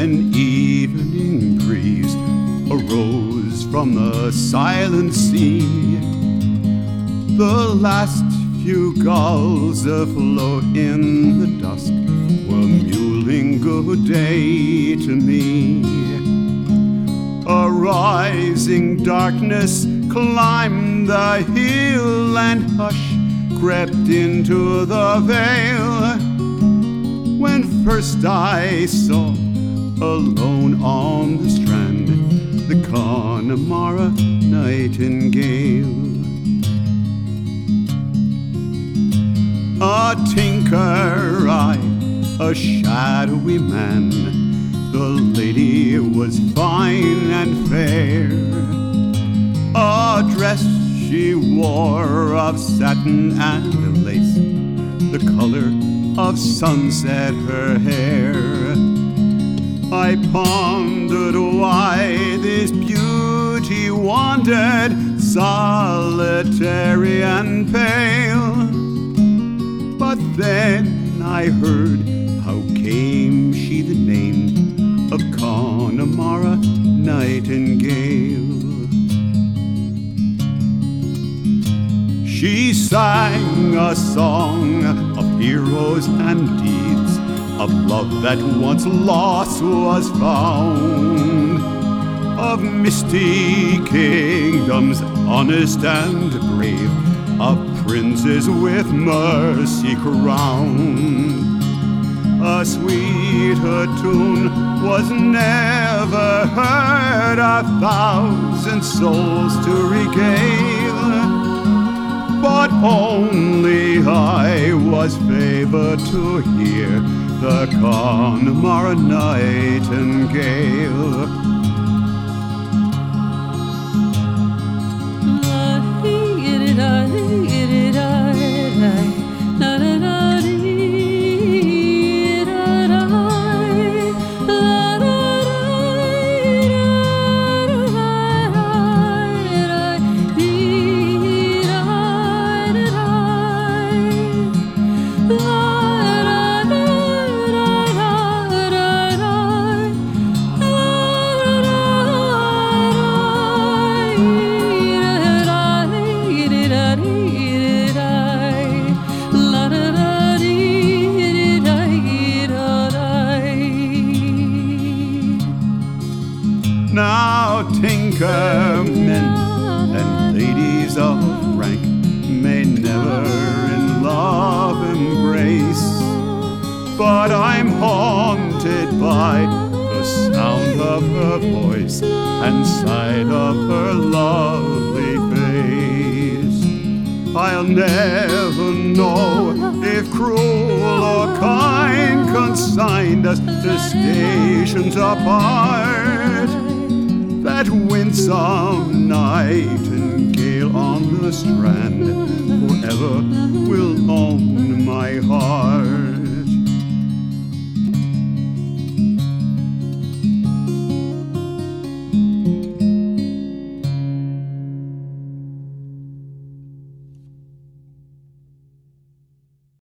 An evening breeze arose from the silent sea. The last few gulls afloat in the dusk were mewling good day to me. A rising darkness climbed the hill, and hush crept into the vale. When first I saw, alone on the strand, the Connemara nightingale. A tinker I, a shadowy man, the lady was fine and fair. A dress she wore of satin and lace, the color of sunset her hair. I pondered why this beauty wandered solitary and pale. But then I heard, how came she the name of Connemara Nightingale? She sang a song of heroes and deeds, of love that once lost was found, of misty kingdoms honest and brave, of princes with mercy crowned. A sweeter tune was never heard, 1,000 souls to regale. But only I was favored to hear the Connemara Nightingale. Now tinker men and ladies of rank may never in love embrace, but I'm haunted by the sound of her voice and sight of her lovely face. I'll never know if cruel or kind consigned us to stations apart. That winsome nightingale on the strand forever will own my heart.